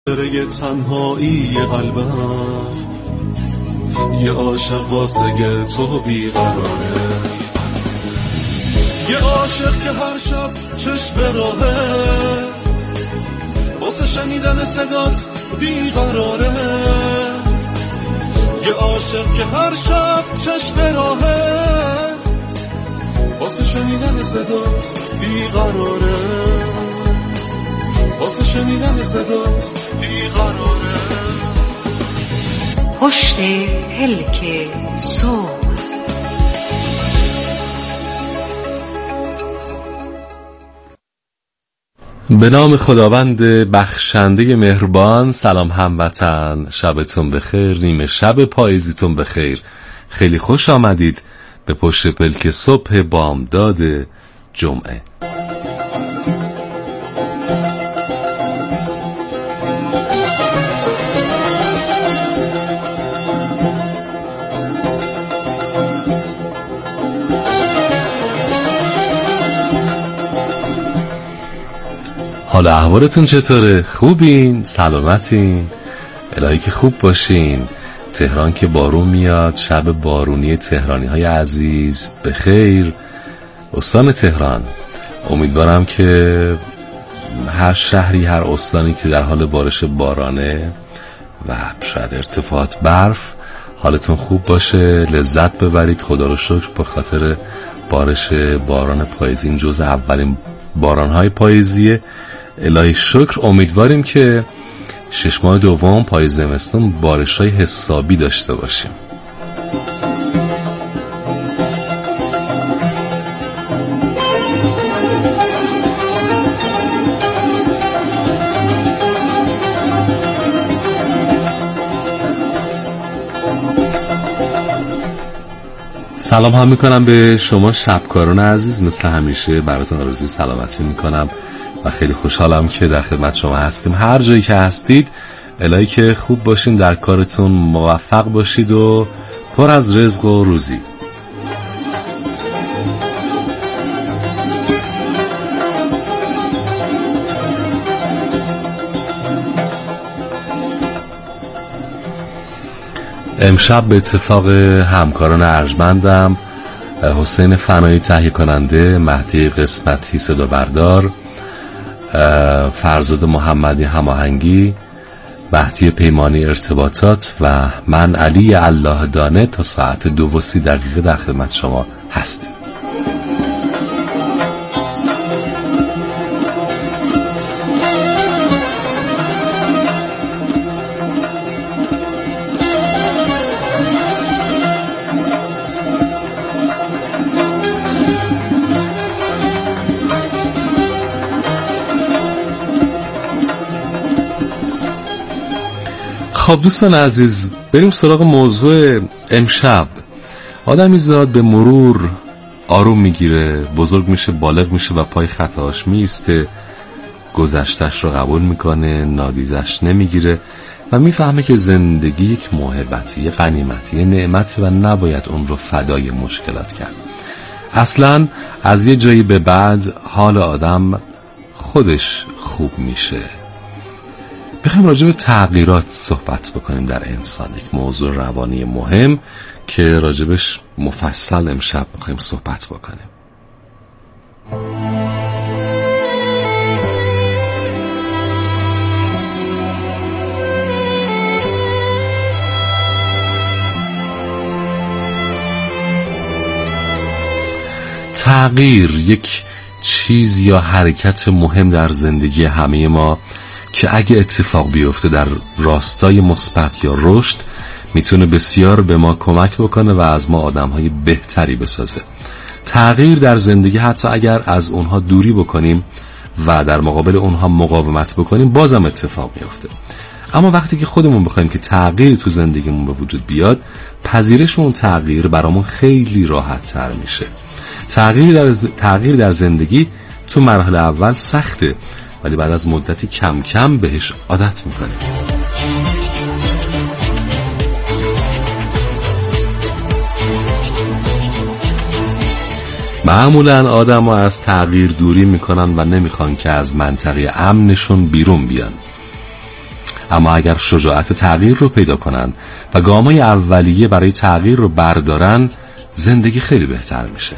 یه تنهایی قلبم، یه عاشق واسه تو بیقراره، یه عاشق که هر شب چشم به راهه، واسه شنیدن صدات بیقراره، یه عاشق که هر شب چشم به راهه، واسه شنیدن صدات بیقراره، واسه شنیدن صدات بیقراره. پشت پلک صبح. به نام خداوند بخشنده مهربان. سلام هموطن، شبتون بخیر، نیمه شب پاییزیتون بخیر. خیلی خوش آمدید به پشت پلک صبح بامداد جمعه. حالا احوالتون چطوره؟ خوبین؟ سلامتین؟ الهی که خوب باشین. تهران که بارون میاد، شب بارونی تهرانی های عزیز بخیر. استان تهران، امیدوارم که هر شهری، هر استانی که در حال بارش بارانه و شاید ارتفاعات برف، حالتون خوب باشه، لذت ببرید. خدا رو شکر به خاطر بارش باران پاییزی. این جز اولین بارانهای پاییزیه، الهی شکر. امیدواریم که 6 ماه دوم پاییز زمستون بارش‌های حسابی داشته باشیم. سلام هم میکنم به شما شبکاران عزیز، مثل همیشه براتون آرزوی سلامتی میکنم و خیلی خوشحالم که در خدمت شما هستیم. هر جایی که هستید الهی که خوب باشین، در کارتون موفق باشید و پر از رزق و روزی. امشب به اتفاق همکاران ارجمندم، حسین فنایی تهیه کننده، مهدی قسمتی صدا بردار، فرزاد محمدی هماهنگی، مهدی پیمانی ارتباطات و من علی الله دانه تا ساعت 2:30 در خدمت شما هستیم. خب دوستان عزیز، بریم سراغ موضوع امشب. آدمی زاد به مرور آروم میگیره، بزرگ میشه، بالغ میشه و پای خطاش میسته، گذشتش رو قبول میکنه، نادیدش نمیگیره و میفهمه که زندگی یک موهبتی، یک غنیمتی، یک نعمتی و نباید اون رو فدای مشکلات کرد. اصلا از یه جایی به بعد حال آدم خودش خوب میشه. بخوایم راجع به تغییرات صحبت بکنیم در انسان، یک موضوع روانی مهم که راجبش مفصل امشب بخوایم صحبت بکنیم. تغییر یک چیز یا حرکت مهم در زندگی همه ما که اگه اتفاق بیفته در راستای مثبت یا رشد، میتونه بسیار به ما کمک بکنه و از ما آدم‌های بهتری بسازه. تغییر در زندگی، حتی اگر از اونها دوری بکنیم و در مقابل اونها مقاومت بکنیم، بازم اتفاق میفته. اما وقتی که خودمون بخوایم که تغییر تو زندگیمون به وجود بیاد، پذیرش اون تغییر برامون خیلی راحت تر میشه. تغییر در زندگی تو مرحله اول سخته، ولی بعد از مدتی کم کم بهش عادت میکنه. معمولا آدم ها از تغییر دوری میکنن و نمیخوان که از منطقه امنشون بیرون بیان. اما اگر شجاعت تغییر رو پیدا کنن و گامای اولیه برای تغییر رو بردارن، زندگی خیلی بهتر میشه.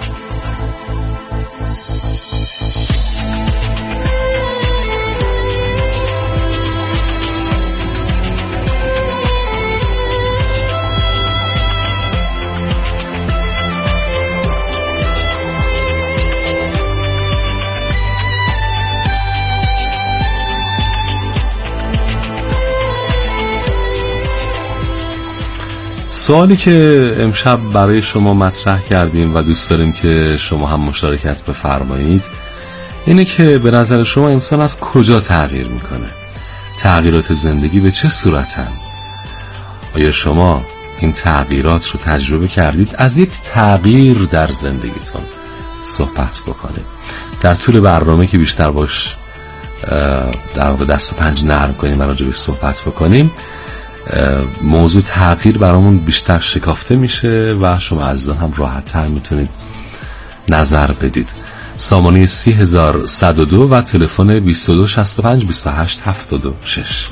سوالی که امشب برای شما مطرح کردیم و دوست داریم که شما هم مشارکت بفرمایید اینه که به نظر شما انسان از کجا تغییر میکنه؟ تغییرات زندگی به چه صورتن؟ آیا شما این تغییرات رو تجربه کردید؟ از یک تغییر در زندگیتون صحبت بکنید. در طول برنامه که بیشتر باش در واقع دست و پنج نرم کنیم و راجع بهش صحبت بکنیم، موضوع تغییر برامون بیشتر شکافته میشه و شما عزیزان هم راحت تر میتونید نظر بدید. سامانه 30102 و تلفن 2265 2876.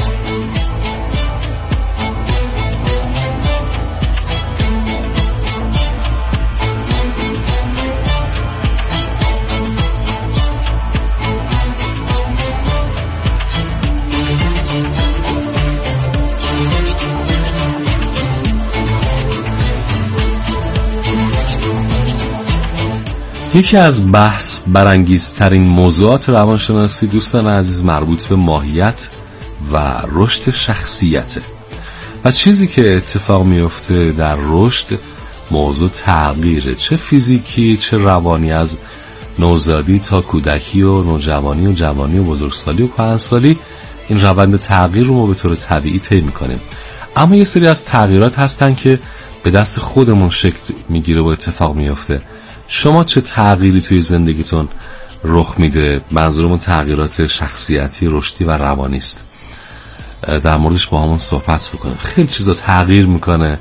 یکی از بحث برانگیزترین موضوعات روانشناسی دوستان عزیز مربوط به ماهیت و رشد شخصیته و چیزی که اتفاق میفته در رشد موضوع تغییره، چه فیزیکی چه روانی، از نوزادی تا کودکی و نوجوانی و جوانی و بزرگسالی و کهنسالی. این روند تغییر رو ما به طور طبیعی طی میکنیم، اما یه سری از تغییرات هستن که به دست خودمون شکل میگیره و اتفاق میفته. شما چه تغییری توی زندگیتون رخ میده؟ منظورمون تغییرات شخصیتی، رشدی و روانی است. در موردش با همون صحبت بکنیم. خیلی چیزا تغییر میکنه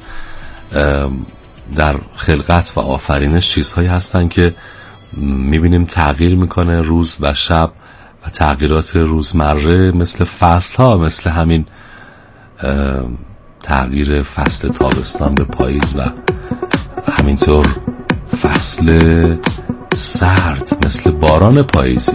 در خلقت و آفرینش. چیزهایی هستن که میبینیم تغییر میکنه روز و شب و تغییرات روزمره، مثل فصل ها، مثل همین تغییر فصل تابستان به پاییز و همینطور فصل سرد مثل باران پاییزی.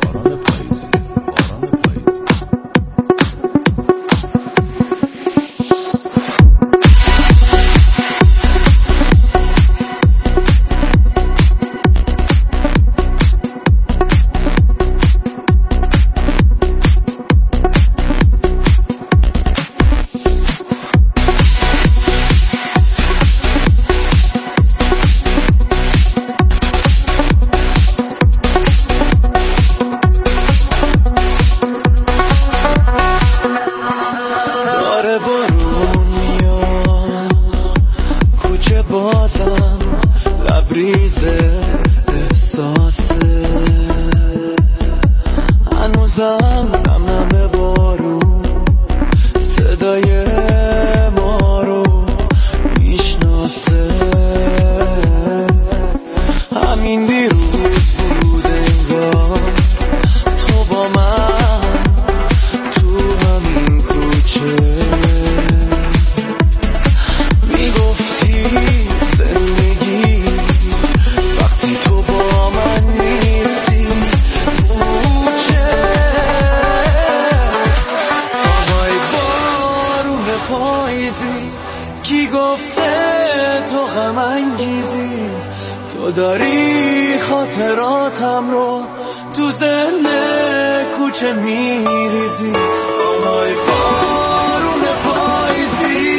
کی گفته تو غم انگیزی، تو داری خاطراتم رو تو ذهن کوچه میریزی. آهای بارون پاییزی،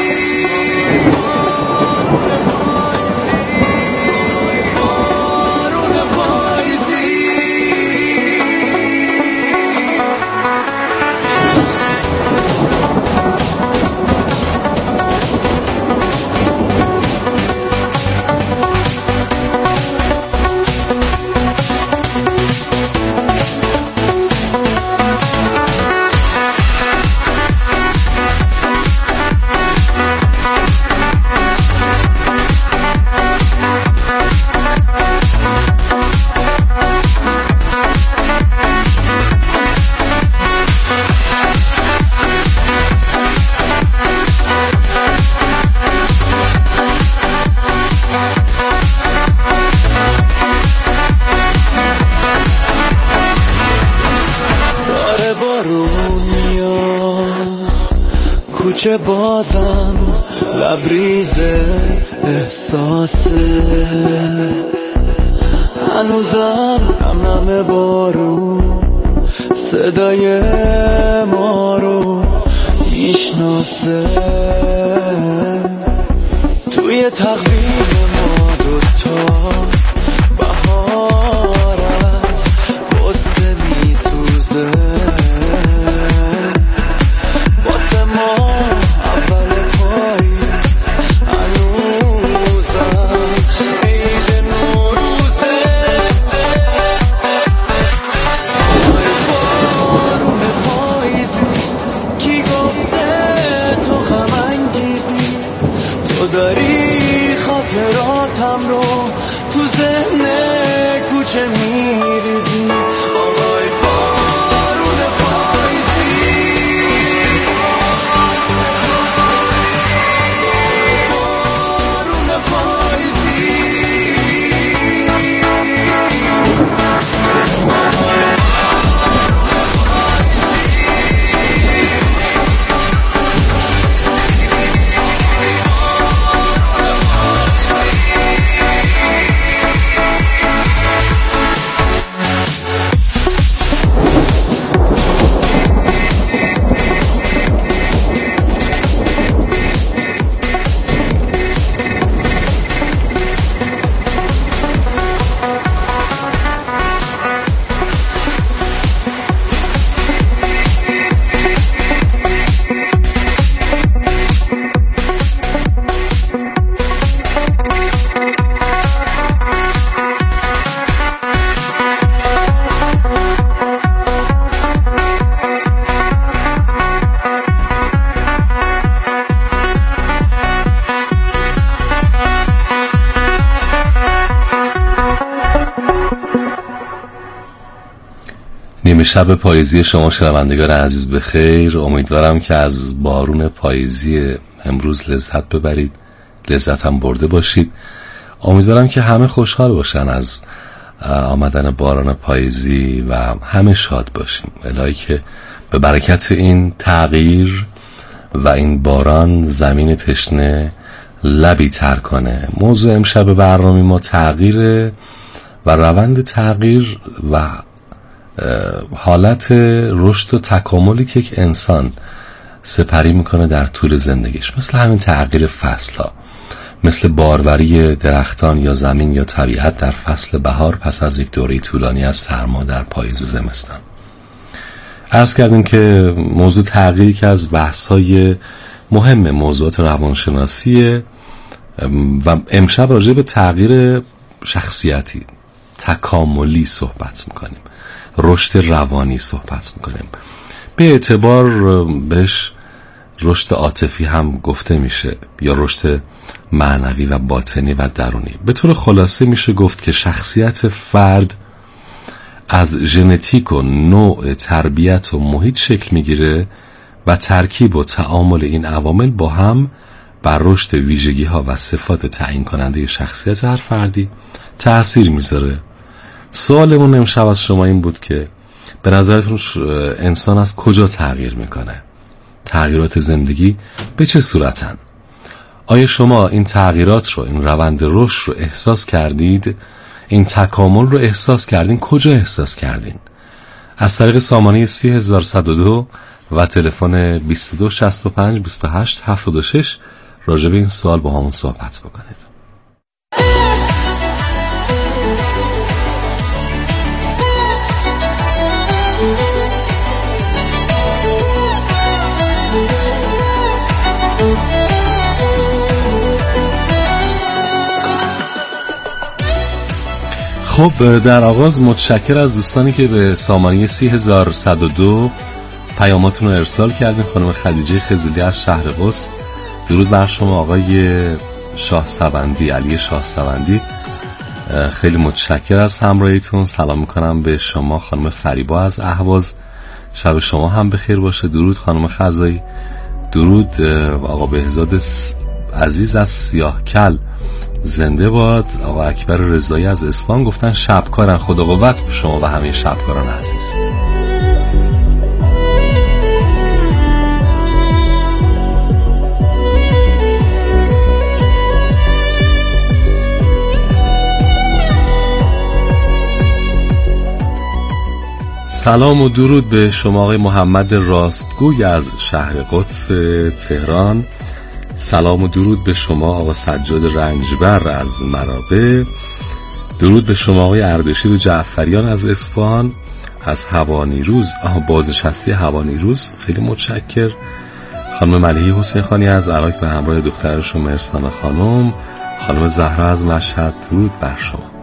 کوچه بازم لبریز احساسه، هنوزم نم بارون صدای ما رو میشناسه. توی تقویم ما دوتا بهار از غصه میسوزه، واسه ما اول پاییز هنوزم عید نوروزه. بارون پاییزی کی گفته تو غم انگیزی، تو داری خاطراتم رو تو ذهن کوچه میریزی. آقای بارون پاییزی، بارون پاییزی. نیمه شب پاییزی شما شنوندگان عزیز بخیر. امیدوارم که از بارون پاییزی امروز لذت ببرید، لذت هم برده باشید. امیدوارم که همه خوشحال باشن از آمدن باران پاییزی و همه شاد باشیم. الهی که به برکت این تغییر و این باران زمین تشنه لبی تر کنه. موضوع امشب برنامه ما تغییر و روند تغییر و حالت رشد و تکاملی که یک انسان سپری میکنه در طول زندگیش، مثل همین تغییر فصل ها، مثل باروری درختان یا زمین یا طبیعت در فصل بهار پس از یک دوره طولانی از سرما در پاییز و زمستان. عرض کردیم که موضوع تغییری که از بحث‌های مهم موضوعات روانشناسیه و امشب راجع به تغییر شخصیتی تکاملی صحبت میکنیم، رشد روانی صحبت میکنیم. به اعتبار بهش رشد عاطفی هم گفته میشه یا رشد معنوی و باطنی و درونی. به طور خلاصه میشه گفت که شخصیت فرد از ژنتیک و نوع تربیت و محیط شکل میگیره و ترکیب و تعامل این عوامل با هم بر رشد ویژگی ها و صفات تعیین کننده شخصیت هر فردی تأثیر میذاره. سوالمون امشب از شما این بود که به نظرتون انسان از کجا تغییر میکنه؟ تغییرات زندگی به چه صورتن؟ آیا شما این تغییرات رو، این روند رشد رو احساس کردید؟ این تکامل رو احساس کردین؟ کجا احساس کردین؟ از طریق سامانه 30102 و تلفن 2265 28 76 راجع به این سوال با همون صحبت بکنید. خب در آغاز متشکر از دوستانی که به سامانه 30102 پیاماتون رو ارسال کردین. خانم خدیجه خزیلی از شهر قدس، درود بر شما. آقای شاه سوندی، علی شاه سوندی، خیلی متشکر از همراهیتون. سلام میکنم به شما. خانم فریبا از اهواز، شب شما هم بخیر باشه. درود خانم خزایی. درود آقا بهزاد عزیز از سیاهکل، زنده باد. آقا اکبر رضایی از اصفهان گفتن شبکارن. خدا قوت به شما و همه شبکاران عزیز. سلام و درود به شما آقای محمد راستگوی از شهر قدس تهران. سلام و درود به شما آقا سجاد رنجبر از مرابه. درود به شما آقای اردشیر جعفریان از اصفهان، از هوانیروز بازنشسته هوانیروز خیلی متشکر. خانم ملیحه حسین خانی از عراق به همراه دخترشون مرسانه خانم. خانم زهرا از مشهد، درود بر شما.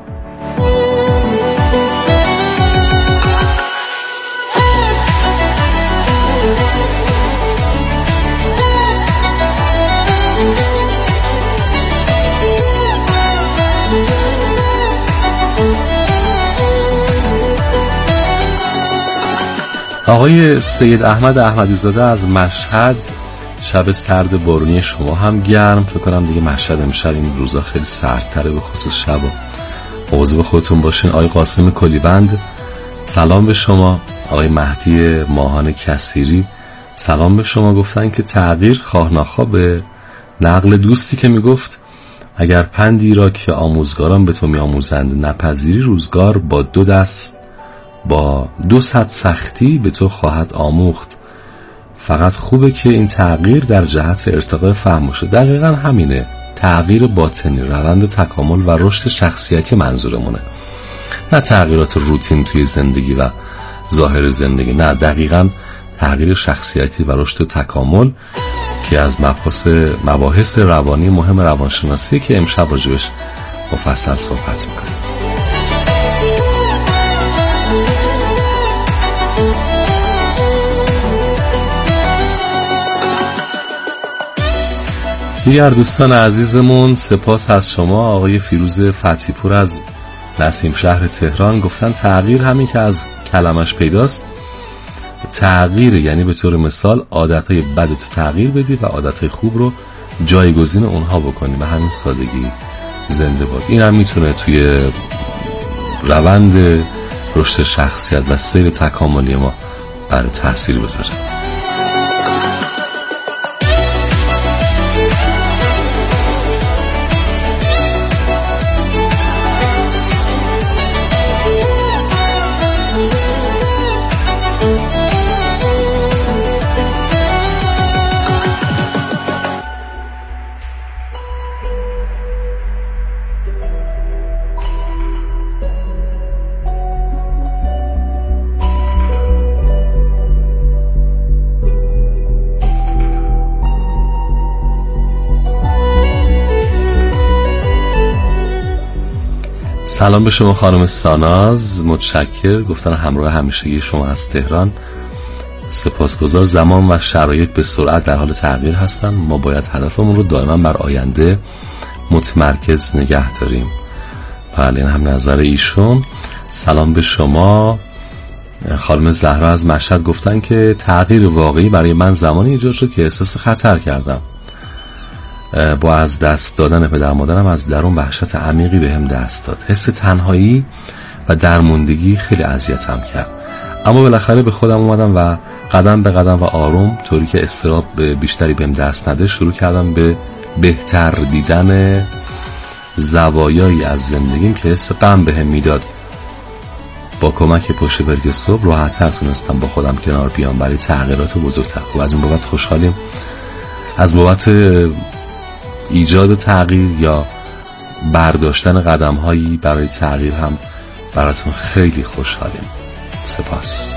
آقای سید احمد احمدیزاده از مشهد، شب سرد بارونی شما هم گرم. فکر کنم دیگه مشهد امشب این روزا خیلی سردتره، به خصوص شب. مواظب خودتون باشین. آقای قاسم کلیبند سلام به شما. آقای مهدی ماهان کثیری سلام به شما. گفتن که تغییر خواه ناخواه به نقل دوستی که میگفت اگر پندی را که آموزگاران به تو میآموزند نپذیری، روزگار با با 200 سختی به تو خواهد آموخت. فقط خوبه که این تغییر در جهت ارتقاء فهم باشه. دقیقا همینه، تغییر باطنی، روند تکامل و رشد شخصیتی منظورمونه، نه تغییرات روتین توی زندگی و ظاهر زندگی. نه، دقیقا تغییر شخصیتی و رشد تکامل که از مباحث روانی مهم روانشناسی که امشب راجبش مفصل صحبت میکنیم. دیگر دوستان عزیزمون، سپاس از شما. آقای فیروز فتحی پور از نسیم شهر تهران گفتن تغییر همین که از کلمش پیداست. تغییر یعنی به طور مثال عادتهای بد تو تغییر بدی و عادتهای خوب رو جایگزین اونها بکنی، به همین سادگی. زنده باد. این هم میتونه توی روند رشد شخصیت و سیر تکاملی ما برای تاثیر بذاره. سلام به شما خانم ساناز، متشکر. گفتن همراه همیشگی شما از تهران، سپاسگزار. زمان و شرایط به سرعت در حال تغییر هستن، ما باید هدفمون رو دائما بر آینده متمرکز نگه داریم. بله، این هم نظر ایشون. سلام به شما خانم زهرا از مشهد. گفتن که تغییر واقعی برای من زمانی ایجاد شد که احساس خطر کردم. با از دست دادن پدر مادرم از درون وحشت عمیقی بهم دست داد. حس تنهایی و درموندگی خیلی اذیتم کرد، اما بالاخره به خودم اومدم و قدم به قدم و آروم، طوری که اضطراب بیشتری بهم دست نده، شروع کردم به بهتر دیدن زوایایی از زندگیم که حس غم بهم میداد. با کمک پشت برگ صبح راحت‌تر تونستم با خودم کنار بیام برای تغییرات بزرگتر. و از این بابت خوشحالیم. از بابت ایجاد تغییر یا برداشتن قدم‌هایی برای تغییر هم براتون خیلی خوشحالیم. سپاس.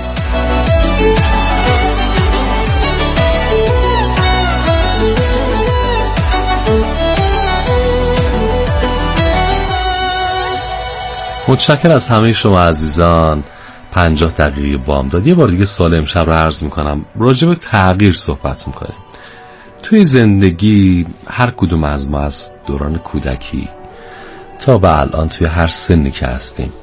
متشکر از همه شما عزیزان. 50 دقیقه بامداد. یه بار دیگه سوال امشب رو عرض میکنم. راجع به تغییر صحبت میکنیم. توی زندگی هر کدوم از ما از دوران کودکی تا به الان توی هر سنی که هستیم،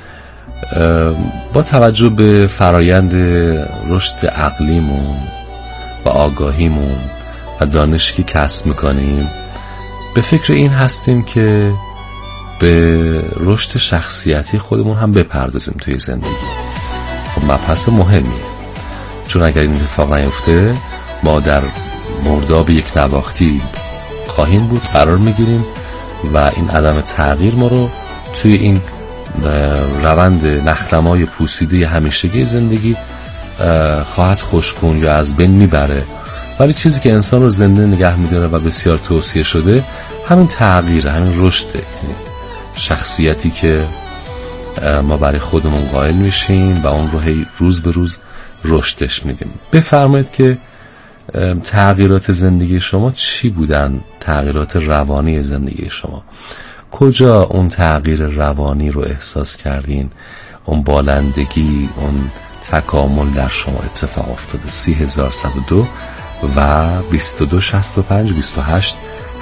با توجه به فرایند رشد عقلیمون و آگاهیمون و دانشی که کسب میکنیم، به فکر این هستیم که به رشد شخصیتی خودمون هم بپردازیم توی زندگی. خب مبحث مهمیه، چون اگر این اتفاق نیفته ما در مرداب یک نواختی خواهیم بود، قرار میگیریم و این عدم تغییر ما رو توی این روند نخنمای پوسیده همیشگی زندگی خواهد خوشکن یا از بین میبره، ولی چیزی که انسان رو زنده نگه میداره و بسیار توصیه شده همین تغییره، همین رشده، شخصیتی که ما برای خودمون قائل میشیم و اون رو هی روز به روز رشدش میدیم. بفرمایید که تغییرات زندگی شما چی بودن؟ تغییرات روانی زندگی شما کجا اون تغییر روانی رو احساس کردین؟ اون بالندگی، اون تکامل در شما اتفاق افتاده. 30,102 و 2265 28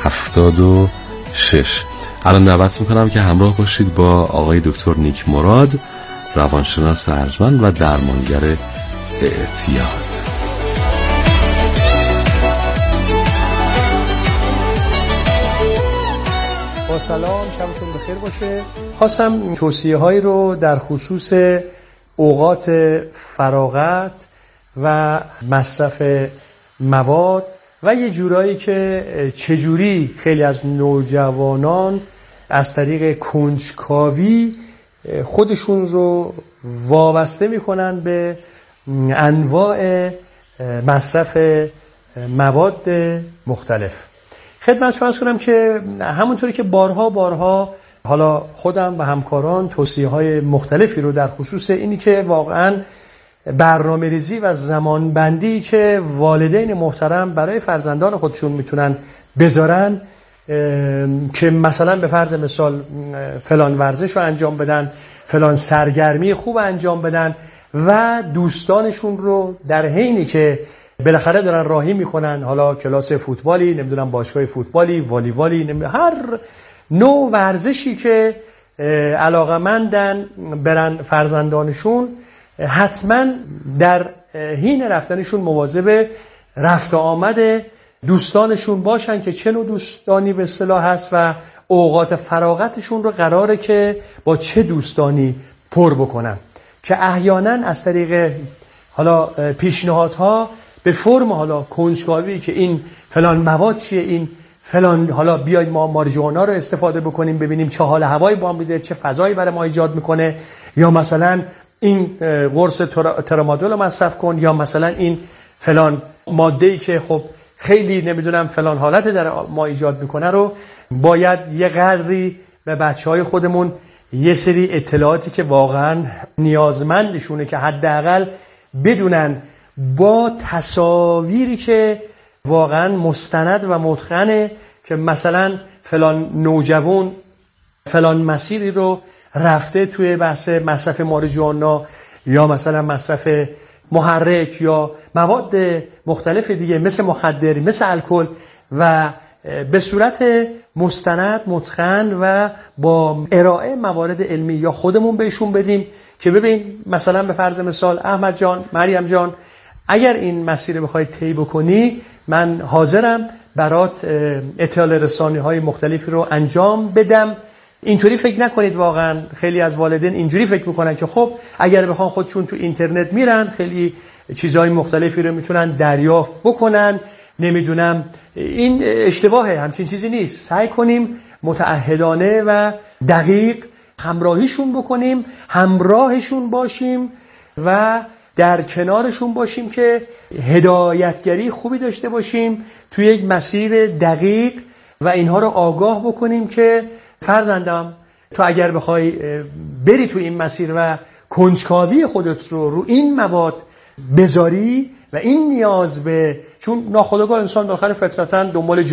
76. الان دعوت میکنم که همراه باشید با آقای دکتر نیک مراد، روانشناس ارجمند و درمانگر اعتیاد. با سلام، شبتون بخیر باشه. خواستم توصیه هایی رو در خصوص اوقات فراغت و مصرف مواد و یه جورایی که چجوری خیلی از نوجوانان از طریق کنجکاوی خودشون رو وابسته میکنن به انواع مصرف مواد مختلف. خدمت شما عرض کنم که همونطوری که بارها حالا خودم و همکاران توصیه‌های مختلفی رو در خصوص اینی که واقعاً برنامه‌ریزی و زمانبندی که والدین محترم برای فرزندان خودشون میتونن بذارن که مثلا به فرض مثال فلان ورزش رو انجام بدن، فلان سرگرمی خوب انجام بدن و دوستانشون رو در حینی که بالاخره دارن راهی میکنن، حالا کلاس فوتبالی، نمیدونم باشگاه فوتبالی، والیبالی، هر نوع ورزشی که علاقمندن برن فرزندانشون، حتما در حین رفتنشون مواظب رفت آمد دوستانشون باشن که چه نوع دوستانی به اصطلاح هست و اوقات فراغتشون رو قراره که با چه دوستانی پر بکنن، که احیانا از طریق حالا پیشنهادها به فرم حالا کنجکاوی که این فلان مواد چیه، این فلان، حالا بیاید ما ماریجوانا رو استفاده بکنیم ببینیم چه حال هوایی با هم میده، چه فضایی برای ما ایجاد میکنه، یا مثلا این قرص ترامادول رو مصرف کن، یا مثلا این فلان ماده‌ای که خب خیلی نمیدونم فلان حالت در ما ایجاد میکنه رو باید یه قدری به بچهای خودمون یه سری اطلاعاتی که واقعا نیازمندشونه که حداقل بدونن با تصاویری که واقعا مستند و متقنه که مثلا فلان نوجوان فلان مسیری رو رفته توی بحث مصرف ماریجوانا یا مثلا مصرف محرک یا مواد مختلف دیگه مثل مخدر، مثل الکل، و به صورت مستند، متقن و با ارائه موارد علمی یا خودمون بهشون بدیم که ببین مثلا به فرض مثال احمد جان، مریم جان، اگر این مسیر بخوای طی بکنی من حاضرم برات اطلاع رسانی های مختلفی رو انجام بدم. اینطوری فکر نکنید، واقعا خیلی از والدین اینجوری فکر میکنن که خب اگر بخوان خودشون تو اینترنت میرن خیلی چیزهای مختلفی رو میتونن دریافت بکنن، نمیدونم، این اشتباهه، همچین چیزی نیست. سعی کنیم متعهدانه و دقیق همراهیشون بکنیم، همراهشون باشیم و در کنارشون باشیم که هدایتگری خوبی داشته باشیم توی یک مسیر دقیق و اینها رو آگاه بکنیم که فرزندم تو اگر بخوای بری تو این مسیر و کنجکاوی خودت رو این مواد بذاری و این نیاز به، چون ناخودآگاه انسان داخل فطرتاً دنبال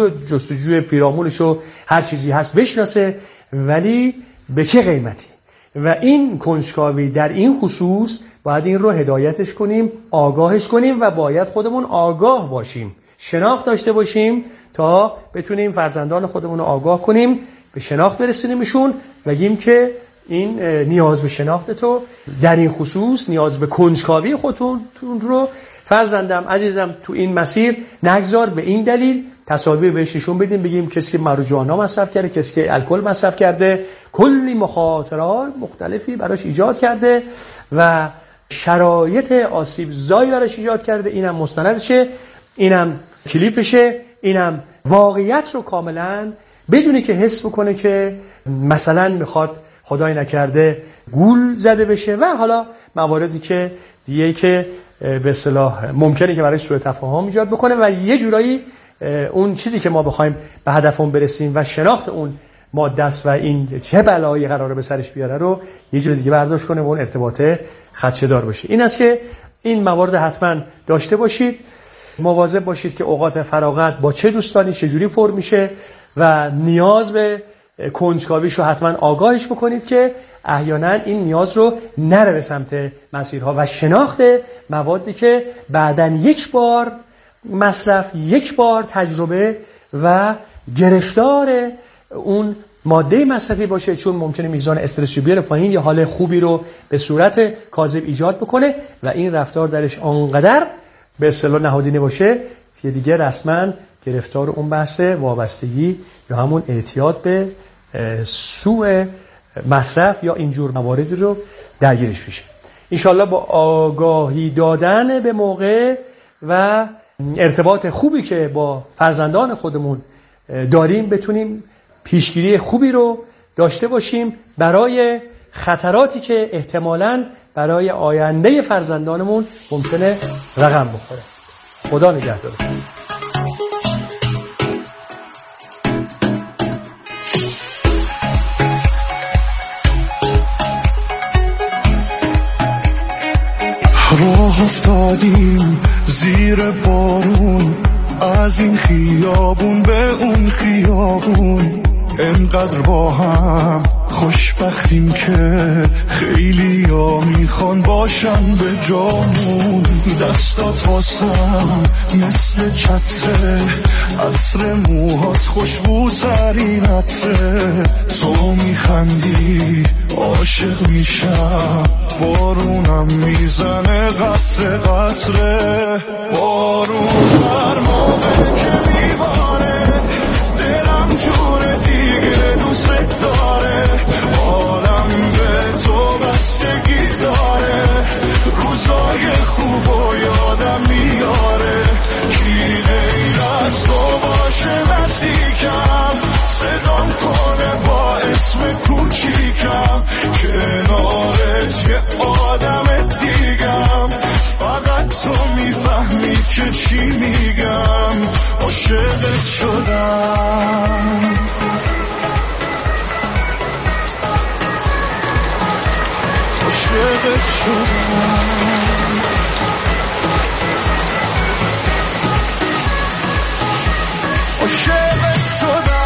جستجوی پیرامونشو هر چیزی هست بشناسه، ولی به چه قیمتی، و این کنجکاوی در این خصوص باید این رو هدایتش کنیم، آگاهش کنیم و باید خودمون آگاه باشیم، شناخت داشته باشیم تا بتونیم فرزندان خودمون رو آگاه کنیم، به شناخت برسونیمشون، بگیم که این نیاز به شناخت تو در این خصوص، نیاز به کنجکاوی خودتون رو فرزندم عزیزم تو این مسیر نگذار، به این دلیل تصاویر بهش نشون بدیم، بگیم کسی که ماریجوانا مصرف کرده، کسی که الکل مصرف کرده، کلی مخاطرات مختلفی براش ایجاد کرده و شرایط آسیب زایی براش ایجاد کرده، اینم مستندشه، اینم کلیپشه، اینم واقعیت رو کاملا بدونه که حس بکنه که مثلا میخواد خدای نکرده گول زده بشه و حالا مواردی که دیگه که به اصطلاح ممکنه که برای سوء تفاهم ایجاد بکنه و یه جورایی اون چیزی که ما بخوایم به هدفمون برسیم و شناخت اون ماده است و این چه بلایی قراره به سرش بیاره رو یه جور دیگه برداشت کنه و اون ارتباط خدشه‌دار باشه. این است که این موارد حتما داشته باشید. مواظب باشید که اوقات فراغت با چه دوستانی چجوری پر میشه و نیاز به کنجکاویش رو حتما آگاهش بکنید که احیانا این نیاز رو نره به سمت مسیرها و شناخت موادی که بعداً یک بار مصرف، یک بار تجربه و گرفتار اون ماده مصرفی باشه، چون ممکنه میزان استرس رو بیاره پایین یا حال خوبی رو به صورت کاذب ایجاد بکنه و این رفتار درش آنقدر به اصطلاح نهادینه باشه که دیگه رسما گرفتار اون بحث وابستگی یا همون اعتیاد به سوء مصرف یا اینجور مواردی رو درگیرش میشه. انشالله با آگاهی دادن به موقع و ارتباط خوبی که با فرزندان خودمون داریم بتونیم پیشگیری خوبی رو داشته باشیم برای خطراتی که احتمالاً برای آینده فرزندانمون ممکنه رقم بخوره. خدا نگهدار. راه افتادیم زیر بارون، از این خیابون به اون خیابون، انقدر با هم خوشبختیم که خیلی ها میخوان باشن به جامون. دستات واسم مثل چتره، عطر موهات خوشبوترین عطره، تو میخندی عاشق میشم، بارونم میزنه قطره قطره، بارون هر موقع که میباره دلم جوره دیگه دوست داره، عالم به تو بستگی داره، روزای خوب و یادم میاره، کی غیر از تو باشه نزدیکم، صدام کنه با اسم کوچیکم، کنارت یه آدم دیگم، فقط تو میفهمی که چی میگم، عاشقت شدم. عاشقت شدم. عاشقت شدم.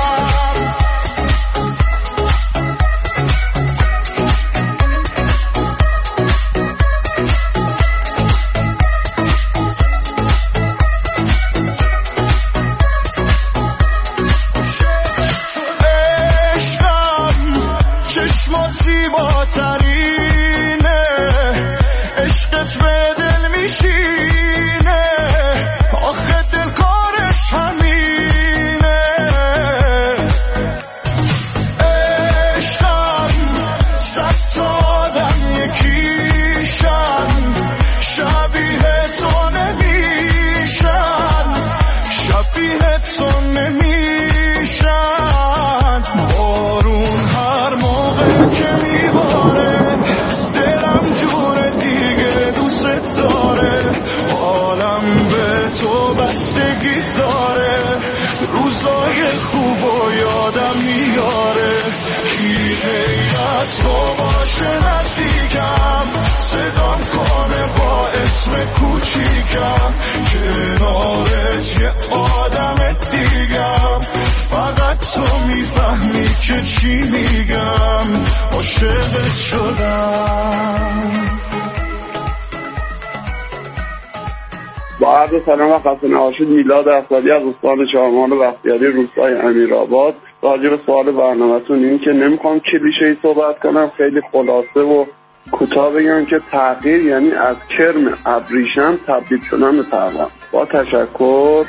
کنارت یه آدم دیگم، فقط تو میفهمی که چی میگم، عاشقت شدم. با عرض سلام و خسته نباشید. میلاد افضلی از استان چهارمحال بختیاری روستای امیرآباد. راجع به سوال برنامه‌تون این که نمیخوام کلیشه‌ای صحبت کنم، خیلی خلاصه و کوتاه بگم که تغییر یعنی از کرم ابریشم تبدیل شدن به تقویم. با تشکر.